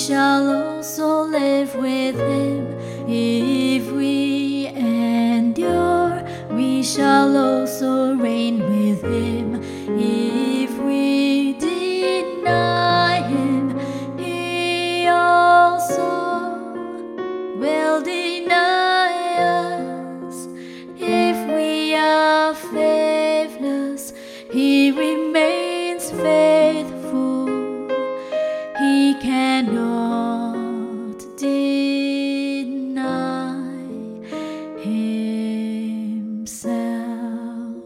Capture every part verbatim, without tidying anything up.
shall also live with him. If we endure, we shall also reign with him. If we deny him, he also will deny us. If we are faithless, he remains faithful. He cannot deny himself.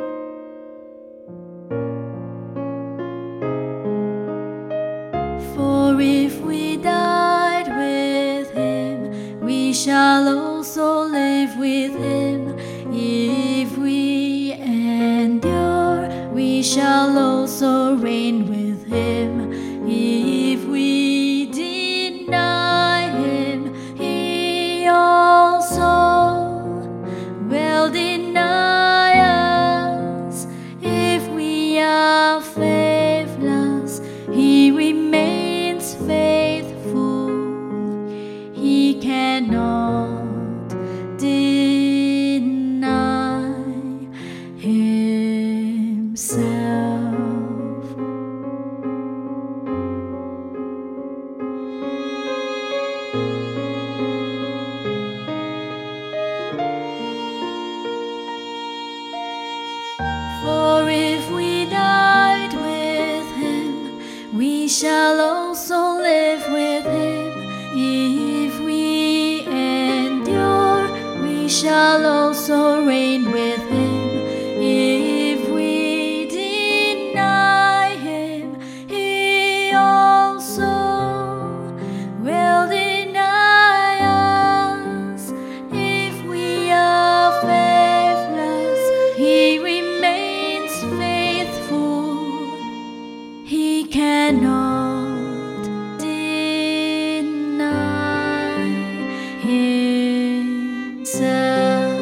For if we died with him, we shall also live with him. If we endure, we shall also reign with him. If we deny him, he also will deny us. If we are faithless, he remains faithful. He cannot deny himself. For if we died with him, we shall also live with him. If we endure, we shall also reign with him. If we deny him, he also will deny us. If we are faithless, he remains faithful. He cannot deny himself.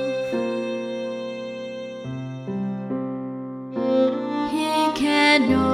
He cannot